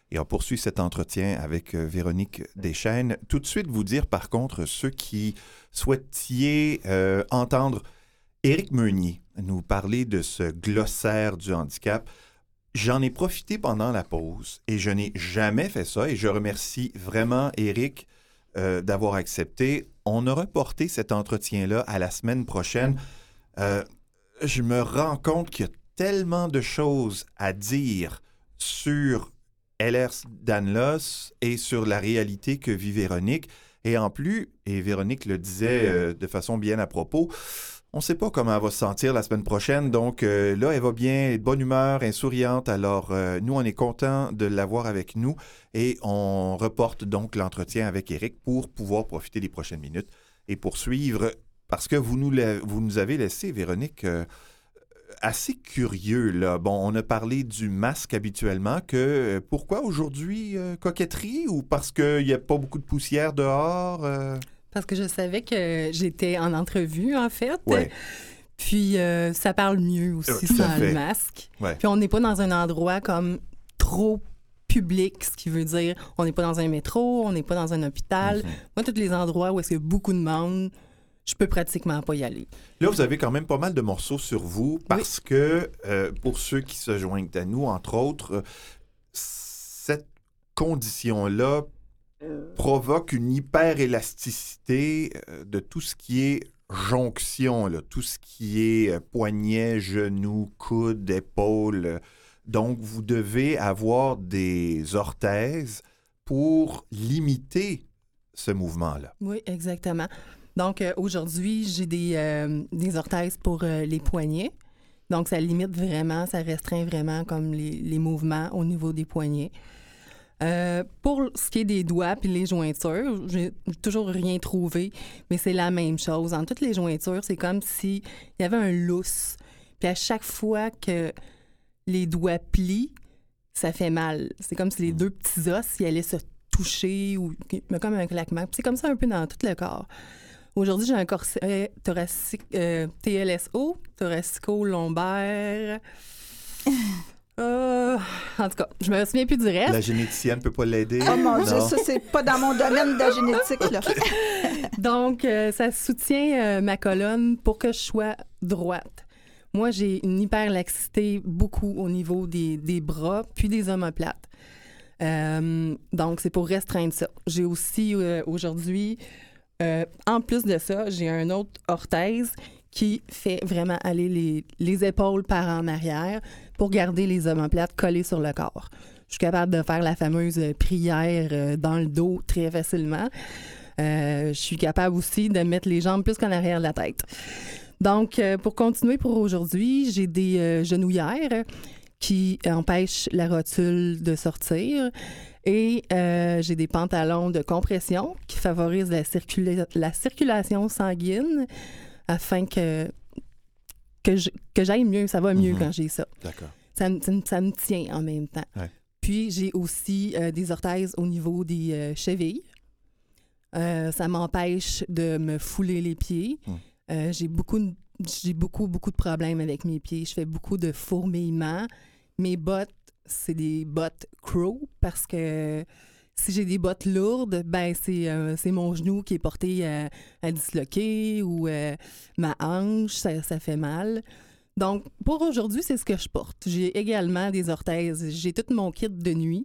Et on poursuit cet entretien avec Véronique Deschênes. Tout de suite, vous dire par contre, ceux qui souhaitiez entendre Éric Meunier nous parler de ce glossaire du handicap, j'en ai profité pendant la pause et je n'ai jamais fait ça et je remercie vraiment Éric d'avoir accepté. On a reporté cet entretien-là à la semaine prochaine. Je me rends compte qu'il y a tellement de choses à dire sur Ehlers-Danlos et sur la réalité que vit Véronique. Et en plus, et Véronique le disait de façon bien à propos, on ne sait pas comment elle va se sentir la semaine prochaine. Donc là, elle va bien, elle est de bonne humeur, elle est souriante. Alors, nous, on est contents de l'avoir avec nous et on reporte donc l'entretien avec Éric pour pouvoir profiter des prochaines minutes et poursuivre. Parce que vous nous avez laissé, Véronique, assez curieux, là. Bon, on a parlé du masque habituellement. Pourquoi aujourd'hui, coquetterie? Ou parce qu'il n'y a pas beaucoup de poussière dehors? Parce que je savais que j'étais en entrevue, en fait. Ouais. Puis, ça parle mieux aussi sans le masque. Ouais. Puis, on n'est pas dans un endroit comme trop public, ce qui veut dire on n'est pas dans un métro, on n'est pas dans un hôpital. Moi, tous les endroits où est-ce qu'il y a beaucoup de monde, je peux pratiquement pas y aller. Là, vous avez quand même pas mal de morceaux sur vous parce que, pour ceux qui se joignent à nous, entre autres, cette condition-là provoque une hyperélasticité de tout ce qui est jonction, là, tout ce qui est poignet, genou, coude, épaule. Donc, vous devez avoir des orthèses pour limiter ce mouvement-là. Oui, exactement. Donc, aujourd'hui, j'ai des orthèses pour les poignets. Donc, ça limite vraiment, ça restreint vraiment comme les mouvements au niveau des poignets. Pour ce qui est des doigts puis les jointures, j'ai toujours rien trouvé, mais c'est la même chose. En toutes les jointures, c'est comme s'il y avait un lousse. Puis à chaque fois que les doigts plient, ça fait mal. C'est comme si les deux petits os, ils allaient se toucher ou comme un claquement. Puis c'est comme ça un peu dans tout le corps. Aujourd'hui, j'ai un corset thoracique, TLSO, thoracico-lombaire. En tout cas, je me souviens plus du reste. La généticienne ne peut pas l'aider. Oh mon Dieu, ça, c'est pas dans mon domaine de la génétique, là. Donc, ça soutient ma colonne pour que je sois droite. Moi, j'ai une hyperlaxité beaucoup au niveau des bras puis des omoplates. Donc, c'est pour restreindre ça. J'ai aussi, aujourd'hui, en plus de ça, j'ai un autre orthèse qui fait vraiment aller les épaules par en arrière pour garder les omoplates collées sur le corps. Je suis capable de faire la fameuse prière dans le dos très facilement. Je suis capable aussi de mettre les jambes plus qu'en arrière de la tête. Donc, pour continuer pour aujourd'hui, j'ai des genouillères qui empêchent la rotule de sortir et j'ai des pantalons de compression qui favorisent la circulation sanguine afin que j'aille mieux. Ça va mieux quand j'ai ça. D'accord. Ça me tient en même temps. Ouais. Puis, j'ai aussi des orthèses au niveau des chevilles. Ça m'empêche de me fouler les pieds. J'ai beaucoup de problèmes avec mes pieds. Je fais beaucoup de fourmillements. Mes bottes, c'est des bottes crow parce que si j'ai des bottes lourdes, ben c'est mon genou qui est porté à disloquer ou ma hanche, ça fait mal. Donc, pour aujourd'hui, c'est ce que je porte. J'ai également des orthèses. J'ai tout mon kit de nuit.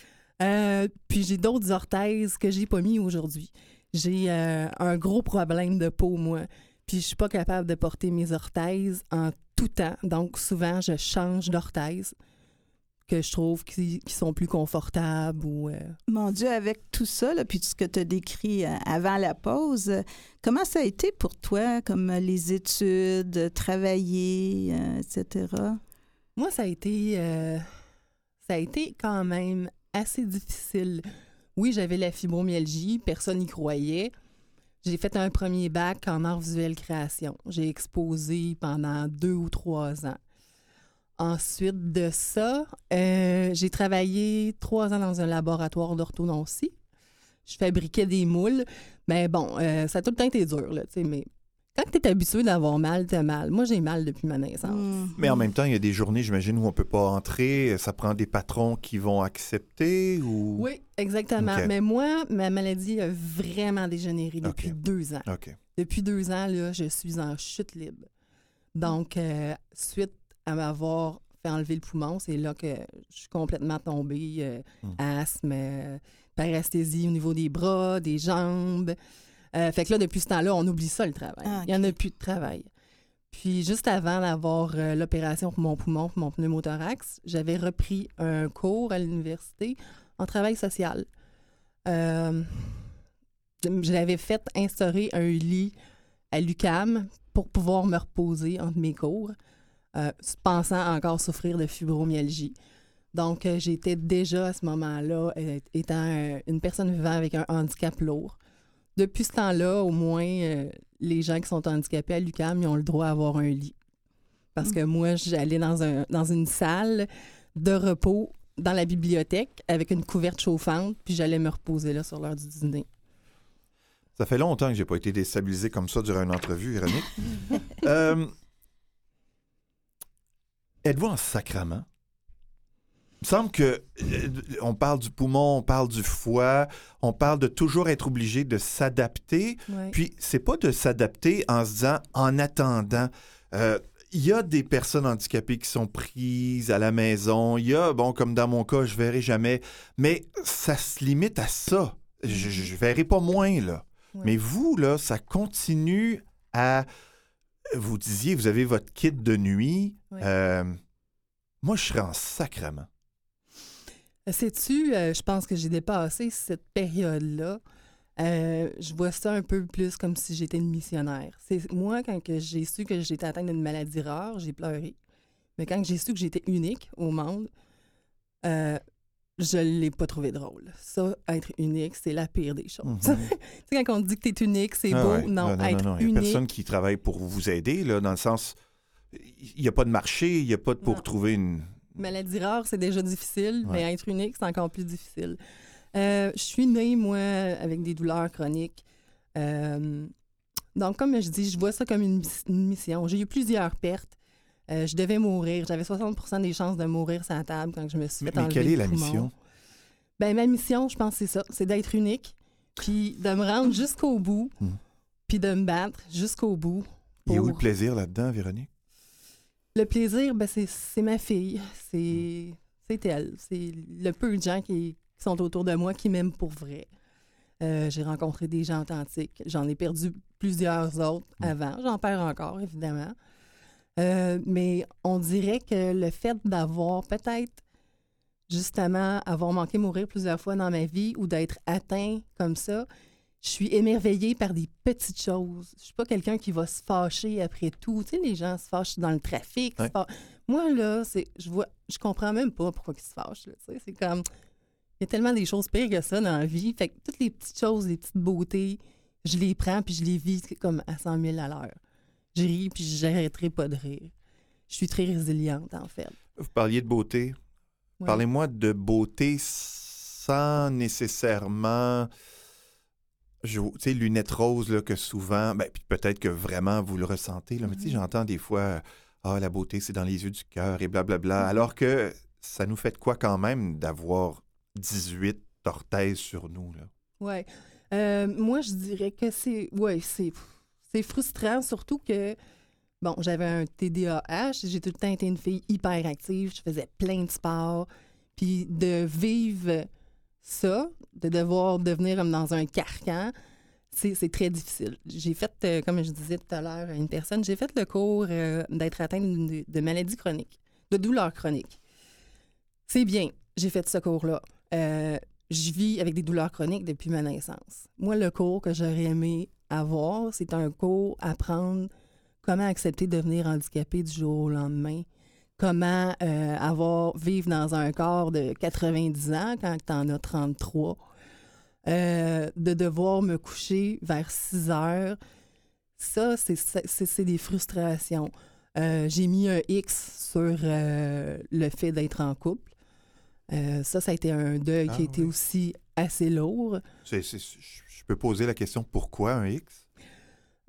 Puis j'ai d'autres orthèses que j'ai pas mis aujourd'hui. J'ai un gros problème de peau, moi. Puis je suis pas capable de porter mes orthèses en tout temps. Donc, souvent, je change d'orthèses que je trouve qui sont plus confortables ou... Mon Dieu, avec tout ça, là, puis tout ce que tu as décrit avant la pause, comment ça a été pour toi, comme les études, travailler, etc.? Moi, ça a été quand même assez difficile. Oui, j'avais la fibromyalgie, personne n'y croyait. J'ai fait un premier bac en art visuel création. J'ai exposé pendant 2 ou 3 ans. Ensuite de ça, j'ai travaillé 3 ans dans un laboratoire d'orthodontie. Je fabriquais des moules. Mais bon, ça a tout le temps été dur, là, tu sais, mais Quand tu es habitué d'avoir mal, tu as mal. Moi, j'ai mal depuis ma naissance. Mais en même temps, il y a des journées, j'imagine, où on ne peut pas entrer. Ça prend des patrons qui vont accepter ou... Oui, exactement. OK. Mais moi, ma maladie a vraiment dégénéré depuis OK. 2 ans. OK. Depuis 2 ans, là, je suis en chute libre. Donc, suite à m'avoir fait enlever le poumon, c'est là que je suis complètement tombée. Asthme, paresthésie au niveau des bras, des jambes. Fait que là, depuis ce temps-là, on oublie ça, le travail. Ah, OK. Il n'y en a plus de travail. Puis, juste avant d'avoir l'opération pour mon poumon, pour mon pneumothorax, j'avais repris un cours à l'université en travail social. Je l'avais fait instaurer un lit à l'UQAM pour pouvoir me reposer entre mes cours, pensant encore souffrir de fibromyalgie. Donc, j'étais déjà à ce moment-là, étant une personne vivant avec un handicap lourd. Depuis ce temps-là, au moins, les gens qui sont handicapés à l'UQAM, ils ont le droit à avoir un lit. Parce que moi, j'allais dans une salle de repos dans la bibliothèque avec une couverte chauffante, puis j'allais me reposer là sur l'heure du dîner. Ça fait longtemps que j'ai pas été déstabilisé comme ça durant une entrevue, Véronique. Êtes-vous en sacrament? Il me semble que on parle du poumon, on parle du foie, on parle de toujours être obligé de s'adapter. Ouais. Puis, c'est pas de s'adapter en se disant « en attendant ». Il y a des personnes handicapées qui sont prises à la maison. Il y a, bon, comme dans mon cas, je verrai jamais. Mais ça se limite à ça. Je verrai pas moins, là. Ouais. Mais vous, là, ça continue à... Vous disiez, vous avez votre kit de nuit. Ouais. Moi, je serais en sacrament. Sais-tu, je pense que j'ai dépassé cette période-là. Je vois ça un peu plus comme si j'étais une missionnaire. Moi, quand que j'ai su que j'étais atteinte d'une maladie rare, j'ai pleuré. Mais quand j'ai su que j'étais unique au monde, je ne l'ai pas trouvé drôle. Ça, être unique, c'est la pire des choses. Tu sais, quand on dit que tu es unique, c'est beau. Ouais. Non, être Il n'y a unique... personne qui travaille pour vous aider, là, dans le sens... Il n'y a pas de marché, il n'y a pas pour Non. trouver une... Maladie rare, c'est déjà difficile, Ouais. mais être unique, c'est encore plus difficile. Je suis née, moi, avec des douleurs chroniques. Donc, comme je dis, je vois ça comme une mission. J'ai eu plusieurs pertes. Je devais mourir. J'avais 60% des chances de mourir sur la table quand je me suis fait Mais enlever quelle le est la poumon. mission? Ben, ma mission, je pense que c'est ça. C'est d'être unique, puis de me rendre jusqu'au bout, puis de me battre jusqu'au bout. Il y a où pour- le plaisir là-dedans, Véronique? Le plaisir, ben c'est ma fille. C'est elle. C'est le peu de gens qui sont autour de moi qui m'aiment pour vrai. J'ai rencontré des gens authentiques. J'en ai perdu plusieurs autres avant. J'en perds encore, évidemment. Mais on dirait que le fait d'avoir peut-être, justement, avoir manqué mourir plusieurs fois dans ma vie ou d'être atteint comme ça, je suis émerveillée par des petites choses. Je suis pas quelqu'un qui va se fâcher après tout. Tu sais, les gens se fâchent dans le trafic. Ouais. Moi, là, je comprends même pas pourquoi ils se fâchent. Là, tu sais. C'est comme... Il y a tellement des choses pires que ça dans la vie. Fait que toutes les petites choses, les petites beautés, je les prends puis je les vis comme à 100 000 à l'heure. Je ris puis j'arrêterai pas de rire. Je suis très résiliente, en fait. Vous parliez de beauté. Ouais. Parlez-moi de beauté sans nécessairement... Tu sais, lunettes roses, là, que souvent... Ben, puis peut-être que vraiment vous le ressentez, là, mais tu sais, j'entends des fois « Ah, la beauté, c'est dans les yeux du cœur » et blablabla. Alors que ça nous fait de quoi quand même d'avoir 18 orthèses sur nous, là? Oui. Moi, je dirais que c'est frustrant, surtout que, bon, j'avais un TDAH, j'ai tout le temps été une fille hyper active, je faisais plein de sports, puis de vivre ça, de devoir devenir comme dans un carcan, c'est très difficile. J'ai fait, comme je disais tout à l'heure à une personne, j'ai fait le cours d'être atteinte de maladies chroniques, de douleurs chroniques. C'est bien, j'ai fait ce cours-là. Je vis avec des douleurs chroniques depuis ma naissance. Moi, le cours que j'aurais aimé avoir, c'est un cours à apprendre comment accepter de devenir handicapé du jour au lendemain, comment vivre dans un corps de 90 ans quand tu en as 33, de devoir me coucher vers 6 heures. Ça, c'est des frustrations. J'ai mis un X sur le fait d'être en couple. Ça a été un deuil qui a été aussi assez lourd. Je peux poser la question « Pourquoi un X » ?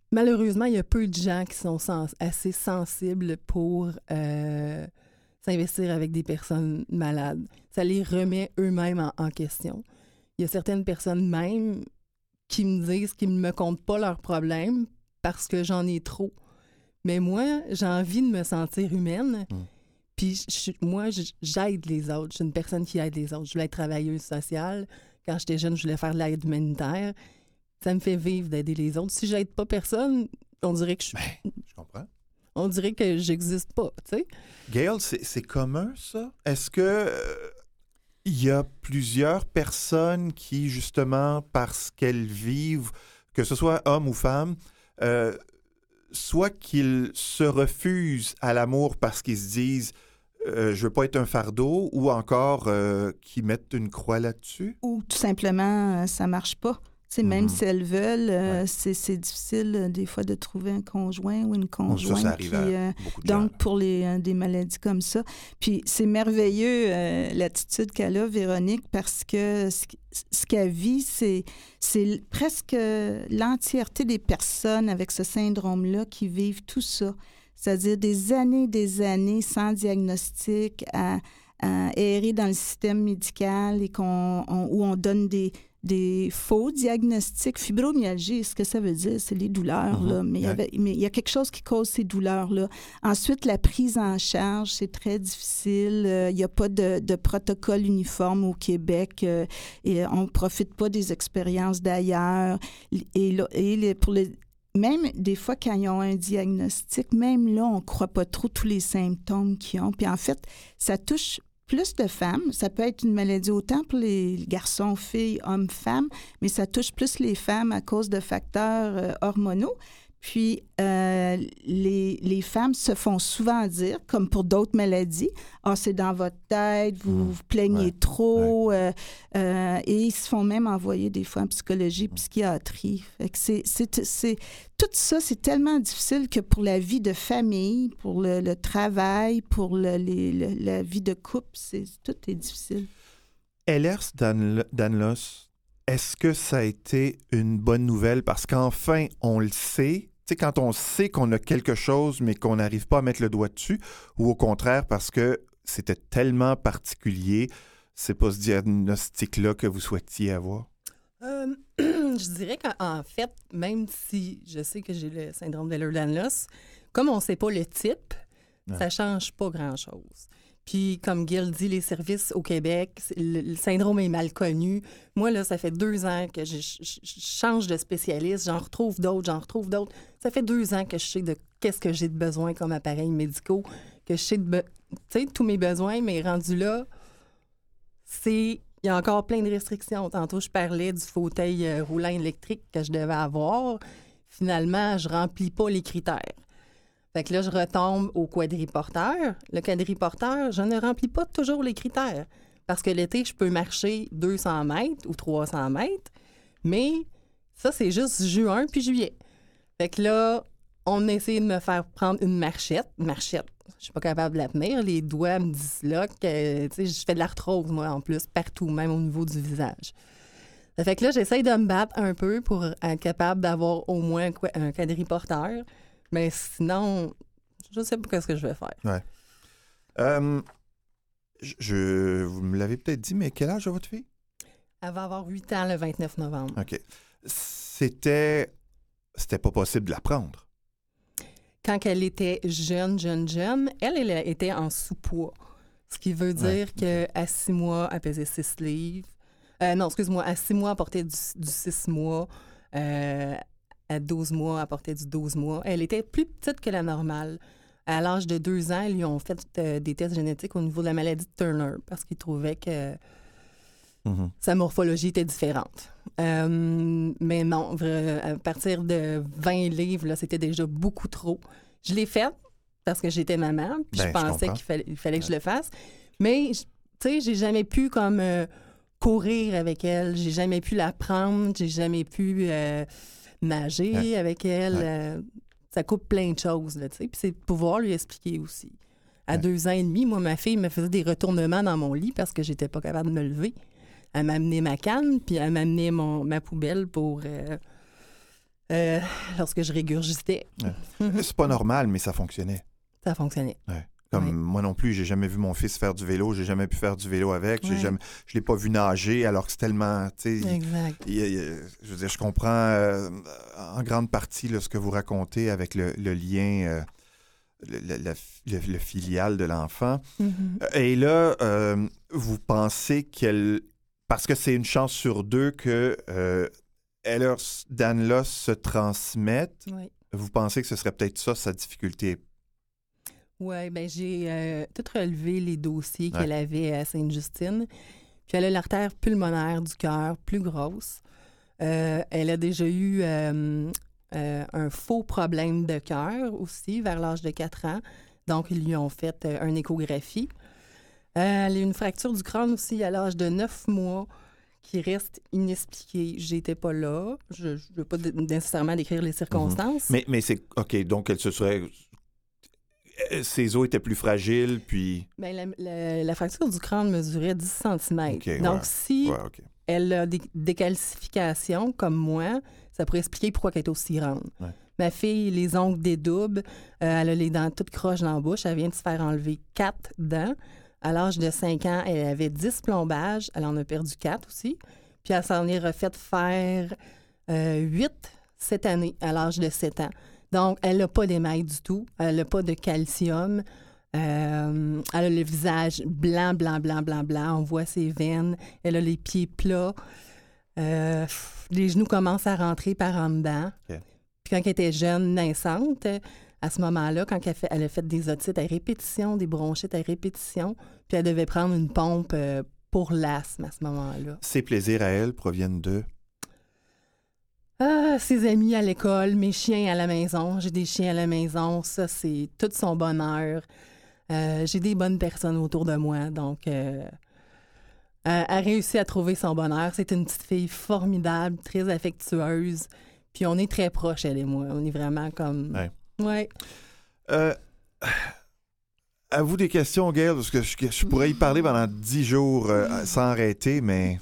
malheureusement, il y a peu de gens qui sont assez sensibles pour s'investir avec des personnes malades. Ça les remet eux-mêmes en question. Il y a certaines personnes même qui me disent qu'ils ne me comptent pas leurs problèmes parce que j'en ai trop. Mais moi, j'ai envie de me sentir humaine. Puis moi, j'aide les autres. Je suis une personne qui aide les autres. Je voulais être travailleuse sociale. Quand j'étais jeune, je voulais faire de l'aide humanitaire. Ça me fait vivre d'aider les autres. Si j'aide pas personne, on dirait que je comprends. On dirait que j'existe pas, tu sais. Gail, c'est commun, ça? Est-ce que il y a plusieurs personnes qui, justement, parce qu'elles vivent, que ce soit homme ou femme, soit qu'ils se refusent à l'amour parce qu'ils se disent je veux pas être un fardeau, ou encore qu'ils mettent une croix là-dessus? Ou tout simplement, ça marche pas. Même si elles veulent, c'est difficile des fois de trouver un conjoint ou une conjointe. Ça arrive à beaucoup de gens. Donc, pour des maladies comme ça. Puis, c'est merveilleux l'attitude qu'elle a, Véronique, parce que ce qu'elle vit, c'est presque l'entièreté des personnes avec ce syndrome-là qui vivent tout ça. C'est-à-dire des années sans diagnostic, à errer dans le système médical et où on donne des faux diagnostics. Fibromyalgie, ce que ça veut dire, c'est les douleurs, là. Mais il y a quelque chose qui cause ces douleurs-là. Ensuite, la prise en charge, c'est très difficile. Il n'y a pas de protocole uniforme au Québec et on ne profite pas des expériences d'ailleurs. Même des fois, quand ils ont un diagnostic, même là, on ne croit pas trop tous les symptômes qu'ils ont. Puis en fait, ça touche plus de femmes. Ça peut être une maladie autant pour les garçons, filles, hommes, femmes, mais ça touche plus les femmes à cause de facteurs hormonaux. Puis, les femmes se font souvent dire, comme pour d'autres maladies, « Ah, c'est dans votre tête, vous vous plaignez trop. » Et ils se font même envoyer des fois en psychologie, psychiatrie. Fait que tout ça, c'est tellement difficile que pour la vie de famille, pour le travail, pour la vie de couple, tout est difficile. Ehlers Danlos, est-ce que ça a été une bonne nouvelle? Parce qu'enfin, on le sait. Tu sais, quand on sait qu'on a quelque chose, mais qu'on n'arrive pas à mettre le doigt dessus, ou au contraire, parce que c'était tellement particulier, c'est pas ce diagnostic-là que vous souhaitiez avoir? Je dirais qu'en fait, même si je sais que j'ai le syndrome d'Ehlers-Danlos, comme on ne sait pas le type, ça ne change pas grand-chose. Puis, comme Gil dit, les services au Québec, le syndrome est mal connu. Moi, là, ça fait 2 ans que je change de spécialiste. J'en retrouve d'autres. Ça fait 2 ans que je sais de qu'est-ce que j'ai de besoin comme appareils médicaux, que je sais tu sais, tous mes besoins, mais rendu là, il y a encore plein de restrictions. Tantôt, je parlais du fauteuil roulant électrique que je devais avoir. Finalement, je remplis pas les critères. Fait que là, je retombe au quadriporteur. Le quadriporteur, je ne remplis pas toujours les critères. Parce que l'été, je peux marcher 200 mètres ou 300 mètres. Mais ça, c'est juste juin puis juillet. Fait que là, on a essayé de me faire prendre une marchette. Je suis pas capable de la tenir. Les doigts me disloquent. Je fais de l'arthrose, moi, en plus, partout, même au niveau du visage. Fait que là, j'essaye de me battre un peu pour être capable d'avoir au moins un quadriporteur. Mais sinon, je ne sais pas ce que je vais faire. Ouais. Vous me l'avez peut-être dit, mais quel âge a votre fille? Elle va avoir 8 ans le 29 novembre. OK. C'était pas possible de la prendre. Quand elle était jeune, elle était en sous-poids. Ce qui veut dire qu'à 6 mois, elle pesait 6 livres. Non, excuse-moi, à 6 mois, elle portait du 6 mois. À 12 mois, elle portait du 12 mois. Elle était plus petite que la normale. À l'âge de 2 ans, ils lui ont fait des tests génétiques au niveau de la maladie de Turner parce qu'ils trouvaient que sa morphologie était différente. Mais non, à partir de 20 livres, là, c'était déjà beaucoup trop. Je l'ai faite parce que j'étais maman, puis je pensais qu'il fallait que je le fasse. Mais, tu sais, j'ai jamais pu comme courir avec elle. J'ai jamais pu la prendre. J'ai jamais pu nager avec elle. Ça coupe plein de choses, là, tu sais. Puis c'est de pouvoir lui expliquer aussi. À 2 ans et demi, moi, ma fille me faisait des retournements dans mon lit parce que j'étais pas capable de me lever. Elle m'a amené ma canne, puis elle m'a amené ma poubelle pour Lorsque je régurgitais. C'est pas normal, mais ça fonctionnait. Ça fonctionnait. Ouais. Comme moi non plus, j'ai jamais vu mon fils faire du vélo, j'ai jamais pu faire du vélo avec, je l'ai pas vu nager alors que c'est tellement, tu sais, exact. Je veux dire, je comprends en grande partie là, ce que vous racontez avec le lien, le filial de l'enfant. Et là, vous pensez parce que c'est une chance sur deux que Ehlers-Danlos se transmettent, vous pensez que ce serait peut-être ça sa difficulté? Oui, bien, j'ai tout relevé les dossiers qu'elle avait à Sainte-Justine. Puis elle a l'artère pulmonaire du cœur plus grosse. Elle a déjà eu un faux problème de cœur aussi vers l'âge de 4 ans. Donc, ils lui ont fait une échographie. Elle a eu une fracture du crâne aussi à l'âge de 9 mois qui reste inexpliquée. J'étais pas là. Je ne veux pas nécessairement décrire les circonstances. Mais c'est... OK, donc elle se serait... Ses os étaient plus fragiles, puis... Bien, la fracture du crâne mesurait 10 cm. Okay, donc, si elle a des calcifications, comme moi, ça pourrait expliquer pourquoi elle est aussi grande. Ouais. Ma fille, les ongles dédoublent, elle a les dents toutes croches dans la bouche, elle vient de se faire enlever 4 dents. À l'âge de 5 ans, elle avait 10 plombages, elle en a perdu 4 aussi. Puis elle s'en est refaite faire 8 cette année, à l'âge de 7 ans. Donc, elle n'a pas d'émail du tout. Elle n'a pas de calcium. Elle a le visage blanc. On voit ses veines. Elle a les pieds plats. Les genoux commencent à rentrer par en dedans. Okay. Puis quand elle était jeune, naissante, à ce moment-là, quand elle a fait des otites à répétition, des bronchites à répétition, puis elle devait prendre une pompe pour l'asthme à ce moment-là. Ses plaisirs à elle proviennent de... Ses amis à l'école, mes chiens à la maison. J'ai des chiens à la maison. Ça, c'est tout son bonheur. J'ai des bonnes personnes autour de moi. Donc, elle a réussi à trouver son bonheur. C'est une petite fille formidable, très affectueuse. Puis on est très proches, elle et moi. On est vraiment comme... Ouais. À vous des questions, Gail, parce que je pourrais y parler pendant 10 jours sans arrêter, mais...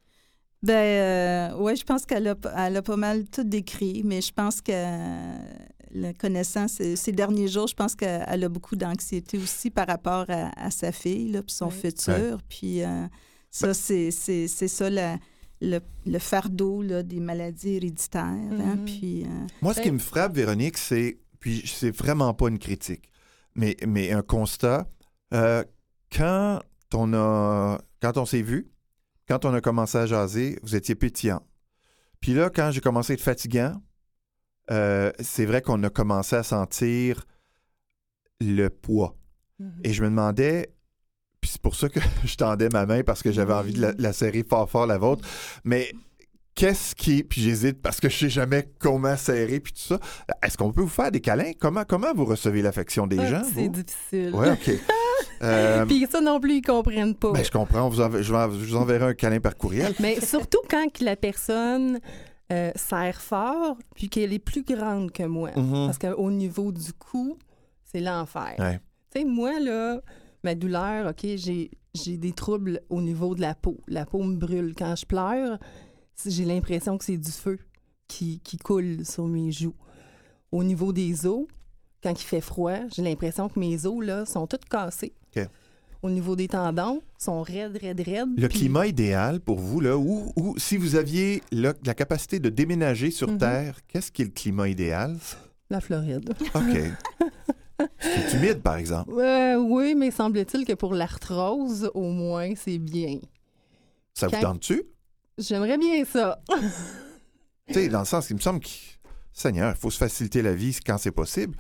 Oui, je pense qu'elle a pas mal tout décrit, mais je pense que la connaissance, ces derniers jours, je pense qu'elle a beaucoup d'anxiété aussi par rapport à sa fille, là, puis son futur. Puis ça, c'est ça le fardeau là, des maladies héréditaires. Hein, puis, moi, ce qui me frappe, Véronique, puis c'est vraiment pas une critique, mais un constat. Quand on s'est vu, quand on a commencé à jaser, vous étiez pétillant. Puis là, quand j'ai commencé à être fatigant, c'est vrai qu'on a commencé à sentir le poids. Et je me demandais, puis c'est pour ça que je tendais ma main parce que j'avais envie de la serrer fort, la vôtre, mais qu'est-ce qui... Puis j'hésite parce que je sais jamais comment serrer, puis tout ça. Est-ce qu'on peut vous faire des câlins? Comment vous recevez l'affection des gens, c'est vous? difficile. Oui, OK. Puis ça non plus, ils comprennent pas. Ben, je comprends. Je vous enverrai un câlin par courriel. Mais surtout quand la personne serre fort, puis qu'elle est plus grande que moi. Parce qu'au niveau du cou, c'est l'enfer. Ouais. Tu sais, moi, là, ma douleur, OK, j'ai des troubles au niveau de la peau. La peau me brûle. Quand je pleure, j'ai l'impression que c'est du feu qui coule sur mes joues. Au niveau des os, quand il fait froid, j'ai l'impression que mes os, là, sont toutes cassées. Okay. Au niveau des tendons, sont raides. Le climat idéal pour vous, là, où si vous aviez la capacité de déménager sur Terre, qu'est-ce qui est le climat idéal? La Floride. OK. C'est humide, par exemple. Oui, mais semble-t-il que pour l'arthrose, au moins, c'est bien. Ça vous tente-tu? J'aimerais bien ça. Tu sais, dans le sens qu'il me semble que, Seigneur, il faut se faciliter la vie quand c'est possible.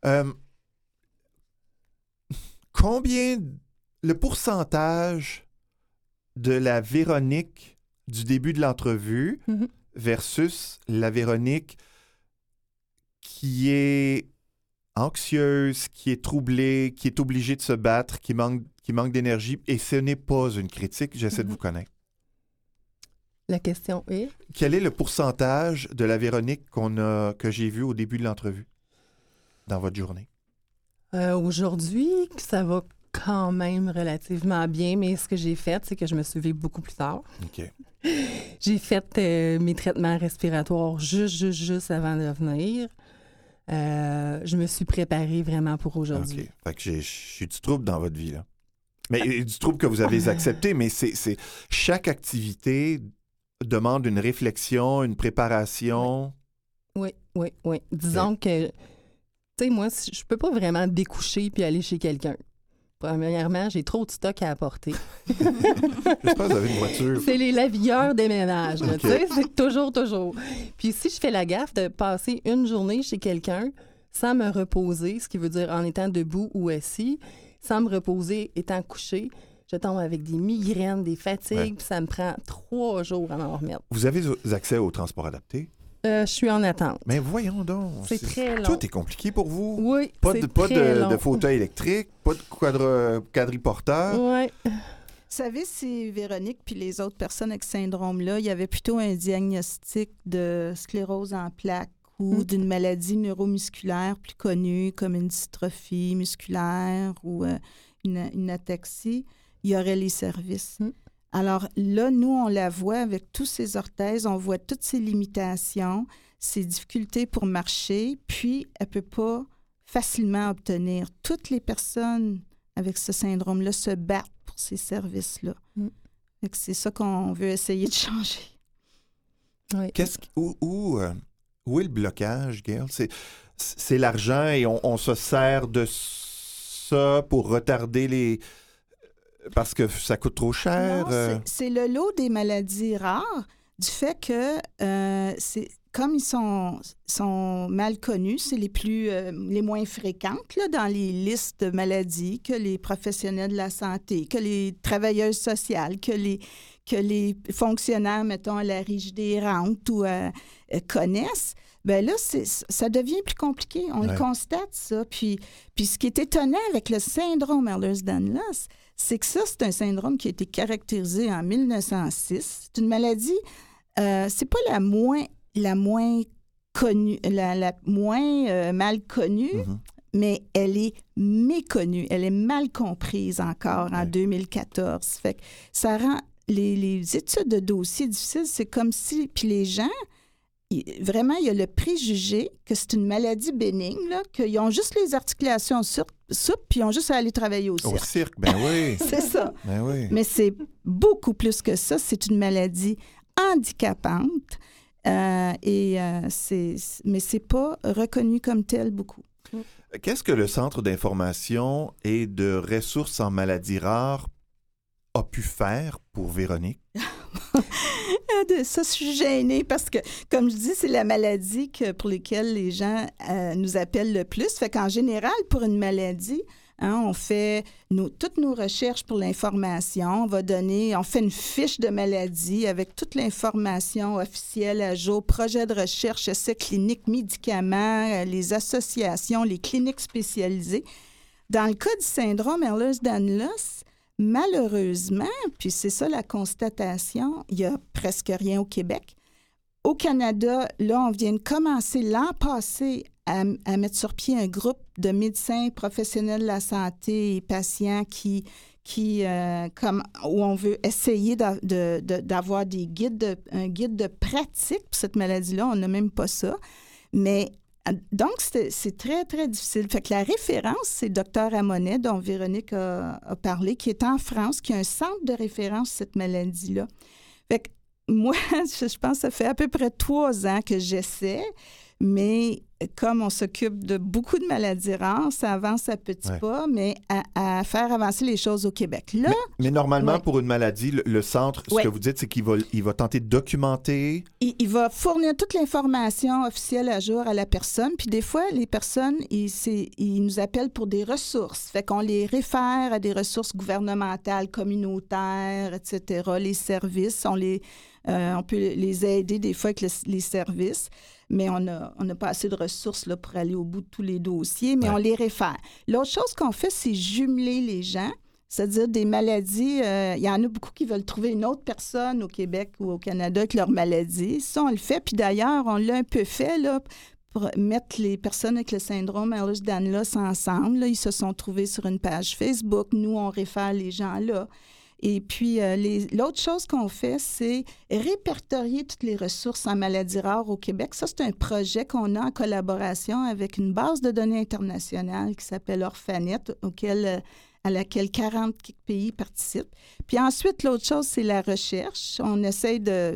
Combien... Le pourcentage de la Véronique du début de l'entrevue versus la Véronique qui est anxieuse, qui est troublée, qui est obligée de se battre, qui manque d'énergie, et ce n'est pas une critique, j'essaie de vous connaître. La question est? Quel est le pourcentage de la Véronique que j'ai vue au début de l'entrevue dans votre journée? Aujourd'hui, ça va quand même relativement bien, mais ce que j'ai fait, c'est que je me suis levée beaucoup plus tard. OK. J'ai fait mes traitements respiratoires juste avant de venir. Je me suis préparée vraiment pour aujourd'hui. OK. Fait que j'ai du trouble dans votre vie, là. Mais du trouble que vous avez accepté, mais c'est chaque activité demande une réflexion, une préparation. Oui. Disons que, tu sais, moi, je peux pas vraiment découcher puis aller chez quelqu'un. Premièrement, j'ai trop de stock à apporter. J'espère que vous avez une voiture. C'est les lavilleurs des ménages, là, OK. tu sais, c'est toujours. Puis si je fais la gaffe de passer une journée chez quelqu'un sans me reposer, ce qui veut dire en étant debout ou assis, sans me reposer, étant couché, je tombe avec des migraines, des fatigues, puis ça me prend 3 jours à m'en remettre. Vous avez accès au transport adapté? Je suis en attente. Mais voyons donc. C'est très long. Tout est compliqué pour vous. Oui, Pas c'est de très long. fauteuil électrique, pas de quadriporteur. Oui. Vous savez, si Véronique puis les autres personnes avec ce syndrome-là, il y avait plutôt un diagnostic de sclérose en plaques ou d'une maladie neuromusculaire plus connue comme une dystrophie musculaire ou une ataxie, il y aurait les services. Alors là, nous, on la voit avec tous ses orthèses, on voit toutes ses limitations, ses difficultés pour marcher, puis elle ne peut pas facilement obtenir. Toutes les personnes avec ce syndrome-là se battent pour ces services-là. Fait que c'est ça qu'on veut essayer de changer. Oui. Où est le blocage, Gail? C'est l'argent et on se sert de ça pour retarder les... Parce que ça coûte trop cher? Non, c'est le lot des maladies rares du fait que comme ils sont mal connus, c'est les moins fréquentes là, dans les listes de maladies que les professionnels de la santé, que les travailleuses sociales, que les fonctionnaires, mettons, à la Régie des rentes ou connaissent. Bien là, ça devient plus compliqué. On le constate, ça. Puis ce qui est étonnant avec le syndrome Ehlers-Danlos, c'est que ça, c'est un syndrome qui a été caractérisé en 1906. C'est une maladie, c'est pas la moins connue, la moins mal connue, mais elle est méconnue. Elle est mal comprise encore en 2014. Fait que ça rend les études de dossier difficiles. C'est comme si... Puis les gens... Vraiment, il y a le préjugé que c'est une maladie bénigne, là, qu'ils ont juste les articulations souples, puis ils ont juste à aller travailler au cirque. Au cirque, ben oui. C'est ça. Ben oui. Mais c'est beaucoup plus que ça. C'est une maladie handicapante, mais c'est pas reconnu comme tel beaucoup. Qu'est-ce que le Centre d'information et de ressources en maladies rares a pu faire pour Véronique? Ça, je suis gênée parce que, comme je dis, c'est la maladie pour laquelle les gens nous appellent le plus. Fait qu'en général, pour une maladie, on fait toutes nos recherches pour l'information. On fait une fiche de maladie avec toute l'information officielle à jour, projet de recherche, essais cliniques, médicaments, les associations, les cliniques spécialisées. Dans le cas du syndrome Ehlers-Danlos, malheureusement, puis c'est ça la constatation, il n'y a presque rien au Québec. Au Canada, là, on vient de commencer l'an passé à mettre sur pied un groupe de médecins professionnels de la santé et patients où on veut essayer d'avoir un guide de pratique pour cette maladie-là. On n'a même pas ça. Mais donc, c'est très, très difficile. Fait que la référence, c'est Dr Amonet, dont Véronique a parlé, qui est en France, qui a un centre de référence sur cette maladie-là. Fait que moi, je pense que ça fait à peu près 3 ans que j'essaie, mais comme on s'occupe de beaucoup de maladies rares, ça avance à petits pas, mais à faire avancer les choses au Québec. Là, mais normalement, pour une maladie, le centre, ce que vous dites, c'est qu'il va tenter de documenter. Il va fournir toute l'information officielle à jour à la personne. Puis des fois, les personnes, ils nous appellent pour des ressources. Fait qu'on les réfère à des ressources gouvernementales, communautaires, etc. Les services, on peut les aider des fois avec les services, mais on n'a pas assez de ressources là, pour aller au bout de tous les dossiers, mais on les réfère. L'autre chose qu'on fait, c'est jumeler les gens, c'est-à-dire des maladies. Il y en a beaucoup qui veulent trouver une autre personne au Québec ou au Canada avec leur maladie. Ça, on le fait. Puis d'ailleurs, on l'a un peu fait là, pour mettre les personnes avec le syndrome Ehlers-Danlos ensemble. Là, ils se sont trouvés sur une page Facebook. Nous, on réfère les gens là. Et puis, l'autre chose qu'on fait, c'est répertorier toutes les ressources en maladies rares au Québec. Ça, c'est un projet qu'on a en collaboration avec une base de données internationale qui s'appelle Orphanet, à laquelle 40 pays participent. Puis ensuite, l'autre chose, c'est la recherche. On essaye de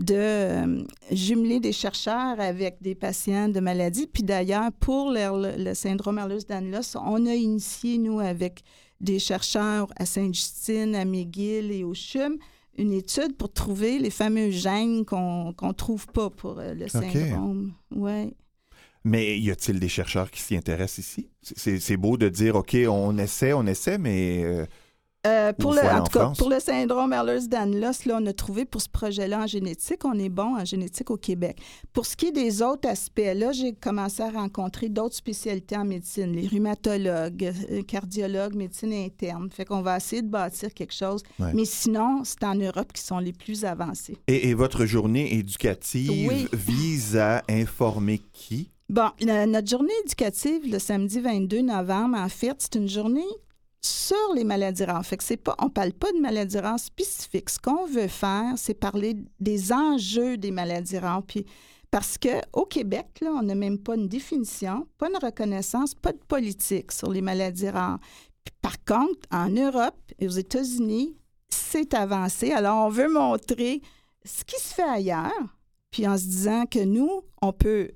jumeler des chercheurs avec des patients de maladies. Puis d'ailleurs, pour le syndrome Ehlers-Danlos, on a initié, nous, avec des chercheurs à Sainte-Justine, à McGill et au CHUM, une étude pour trouver les fameux gènes qu'on ne trouve pas pour le syndrome. Ouais. Mais y a-t-il des chercheurs qui s'y intéressent ici? C'est beau de dire, OK, on essaie, mais... Pour le syndrome Ehlers-Danlos, là, on a trouvé pour ce projet-là en génétique, on est bon en génétique au Québec. Pour ce qui est des autres aspects, là, j'ai commencé à rencontrer d'autres spécialités en médecine, les rhumatologues, cardiologues, médecine interne. Fait qu'on va essayer de bâtir quelque chose. Ouais. Mais sinon, c'est en Europe qui sont les plus avancés. Et votre journée éducative vise à informer qui? Bon, notre journée éducative, le samedi 22 novembre, en fait, c'est une journée sur les maladies rares. Fait que on ne parle pas de maladies rares spécifiques. Ce qu'on veut faire, c'est parler des enjeux des maladies rares. Puis, parce qu'au Québec, là, on n'a même pas une définition, pas une reconnaissance, pas de politique sur les maladies rares. Puis, par contre, en Europe et aux États-Unis, c'est avancé. Alors, on veut montrer ce qui se fait ailleurs, puis en se disant que nous, on peut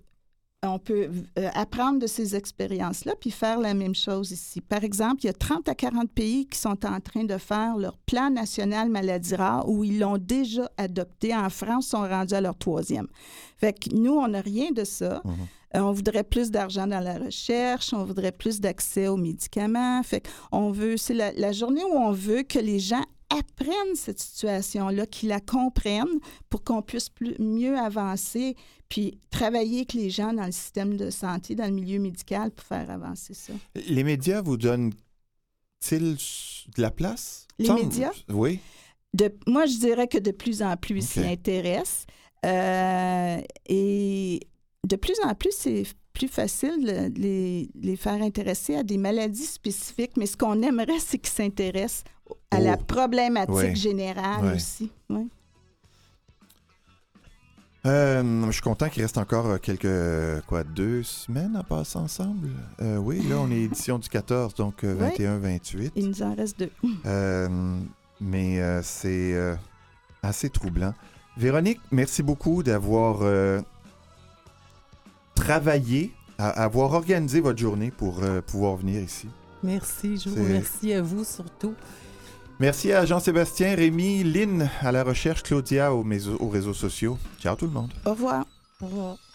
apprendre de ces expériences-là puis faire la même chose ici. Par exemple, il y a 30 à 40 pays qui sont en train de faire leur plan national maladies rares où ils l'ont déjà adopté. En France, ils sont rendus à leur 3e. Fait que nous, on n'a rien de ça. On voudrait plus d'argent dans la recherche, on voudrait plus d'accès aux médicaments. Fait qu'on veut, c'est la journée où on veut que les gens apprennent cette situation-là, qu'ils la comprennent pour qu'on puisse mieux avancer puis travailler avec les gens dans le système de santé, dans le milieu médical pour faire avancer ça. Les médias vous donnent-ils de la place? Les médias? Oui. Moi, je dirais que de plus en plus, ils s'y intéressent. Et de plus en plus, c'est plus facile de les faire intéresser à des maladies spécifiques. Mais ce qu'on aimerait, c'est qu'ils s'intéressent à la problématique générale aussi. Oui. Je suis content qu'il reste encore 2 semaines à passer ensemble. Oui, là, on est édition du 14, donc 21-28. Il nous en reste 2. Mais c'est assez troublant. Véronique, merci beaucoup d'avoir travaillé, avoir organisé votre journée pour pouvoir venir ici. Merci, je vous remercie à vous surtout. Merci à Jean-Sébastien, Rémi, Lynn à la recherche, Claudia aux réseaux sociaux. Ciao tout le monde. Au revoir. Au revoir.